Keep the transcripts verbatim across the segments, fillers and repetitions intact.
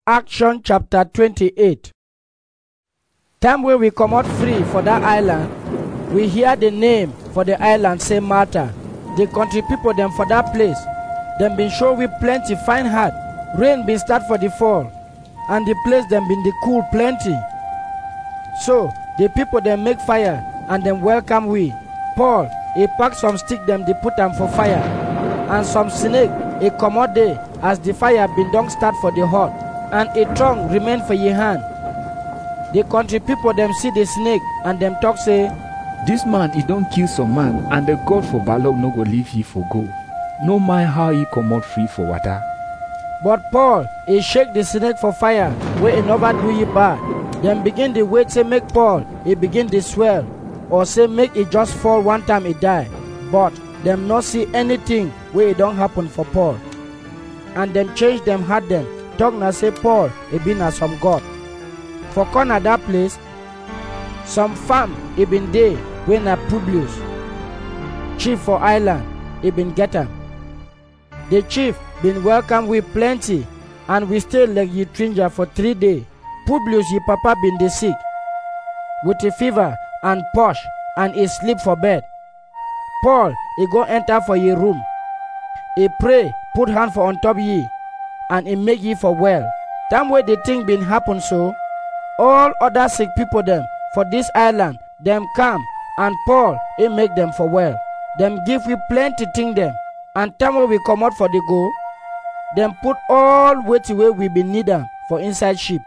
Action chapter twenty-eight. Time wey we comot free for that island, we hear the name for the island say Malta. The country people dem for that place, dem been show we plenty fine heart. Rain been start for the fall, and the place dem been the cool plenty. So the people dem make fire and dem welcome we. Paul, he pack some stick dem dey put am for fire, and some snake he comot there as the fire been don start for the hut, and a tongue remain for ye hand. The country people dem see the snake and dem talk say, "This man he don kill some man, and the God for Balak no go leave ye for go. No mind how he comot free for water." But Paul he shake the snake for fire wey he never do ye bad. Dem begin the wait say make Paul he begin the swell, or say make he just fall one time he die. But dem no see anything wey e don happen for Paul, and dem change dem heart dem. Talk na say Paul he been na some god. For corner that place, some farm he been dey wey na Publius, chief for island, he been get am. The chief been welcome we plenty, and we stay like ye stranger for three days. Publius ye papa been dey sick with a fever and push, and he sleep for bed. Paul he go enter for ye room, he pray, put hand for on top ye, and he make ye for well. Time wey the thing been happen so, all other sick people them for this island, them come, and Paul he make them for well. Them give we plenty thing them, and time wey we come out for the go, them put all wetin wey we been need am for inside ship.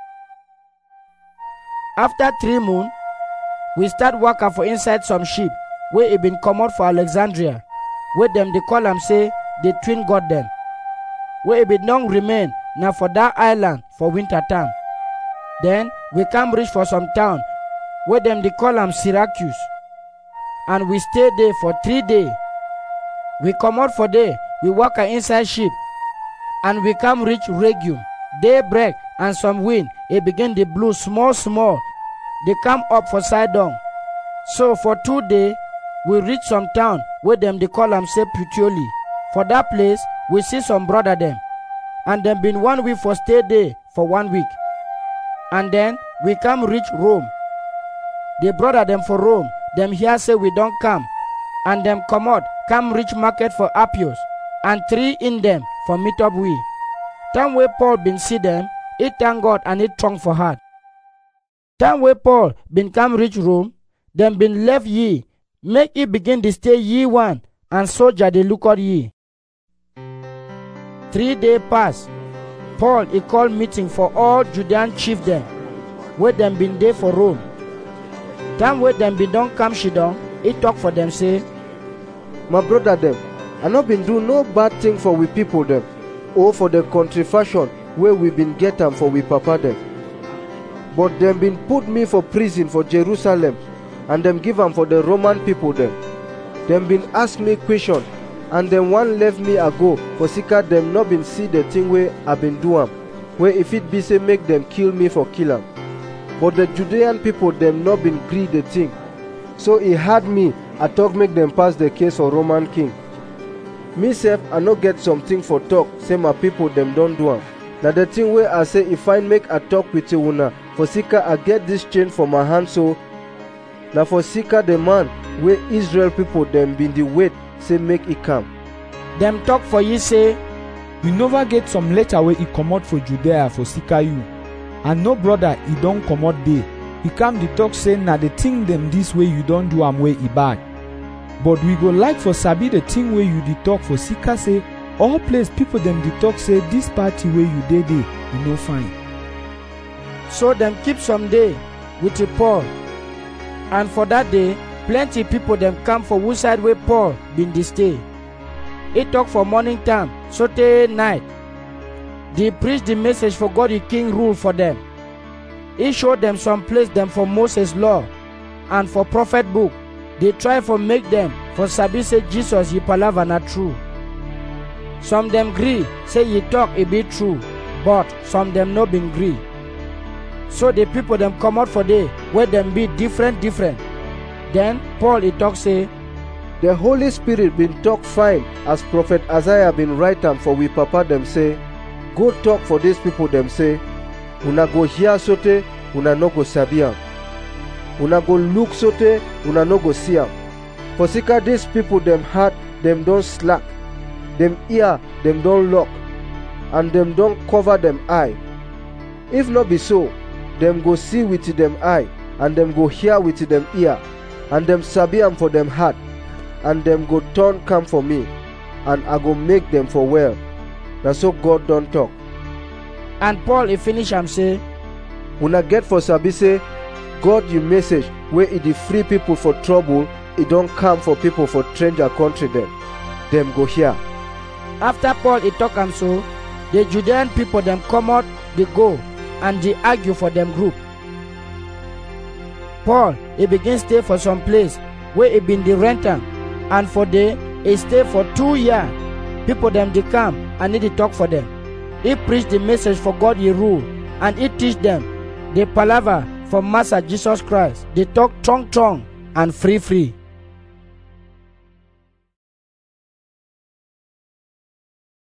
After three months, we start working for inside some ship wey he been come out for Alexandria, wey them they call am say the twin god them, wey he been long remain now for that island for winter time. Then we come reach for some town where them they call am Syracuse, and we stay there for three days. We come out for day, we walk inside ship, and we come reach Rhegium. Day break and some wind, it begin to blow small small. They come up for Sidon. So for two days, we reach some town where them they call am say Puteoli. For that place, we see some brother them, and them been one week for stay there for one week. And then we come reach Rome. The brother them for Rome, them here say we don't come, and them come out, come reach market for Appius, and three in them for meet up we. Time where Paul been see them, it thank God and it strong for heart. Time where Paul been come reach Rome, them been left ye, make it begin to stay ye one, and soldier they look at ye. Three days pass. Paul he called meeting for all Judean chief them, where them been there for Rome. Time where them been don't come she down, he talk for them say, "My brother them, I not been do no bad thing for we people them, or for the country fashion where we been get them for we papa them. But them been put me for prison for Jerusalem, and them give them for the Roman people them. Them been ask me question, and them one left me ago for sika them not been see the thing where I been do am, where if it be say make them kill me for kill am. But the Judean people them not been agree the thing. So he had me, I talk make them pass the case for Roman king. Myself, I no get something for talk, say my people them don't do am. Now the thing where I say if I make a talk with you una, for sika I get this chain for my hand, so now for sika the man where Israel people them been the wait, say make it come. Them talk for ye say, "We never get some letter where he come out for Judea for sika you, and no brother he don't come out there. He come the talk say na the thing them this way you don't do am way he bad. But we go like for sabi the thing where you the talk for sika say all place people them the talk say this party where you dey dey you no fine." So them keep some day with the Paul, and for that day plenty people them come for which side where Paul been the stay. He talk for morning time, so till night. They preach the message for God the King rule for them. He showed them some place them for Moses law and for prophet book. They try for make them for sabi say Jesus ye palava not true. Some them agree say ye talk it be true, but some them no been agree. So the people them come out for day where them be different different. Then Paul he talk say, "The Holy Spirit been talk fine as prophet Isaiah been write am for we papa them say, go talk for these people them say, Una go hear sote, una no go sabi am. Una go look sote, una no go see am. For sika dis people dem heart, dem don slack. Dem ear, dem don lock. And dem don cover dem eye. If not be so, dem go see with dem eye, and dem go hear with dem ear, and dem sabi am for dem heart, and dem go turn come for me, and I go make dem for well. Na so God don talk. And Paul he finish am say, Una get for sabi say, God you message wey e dey free people for trouble, e don come for people for stranger country dem. Dem go hear. After Paul he talk am so, the Judean people dem comot, dey go, and dey argue for dem group. Paul he begin stay for some place where he been dey rent am, and for there he stay for two years. People dem dey come and he dey talk for them. He preach the message for God he rule, and he teach them the palaver for Master Jesus Christ. They talk strong strong and free free.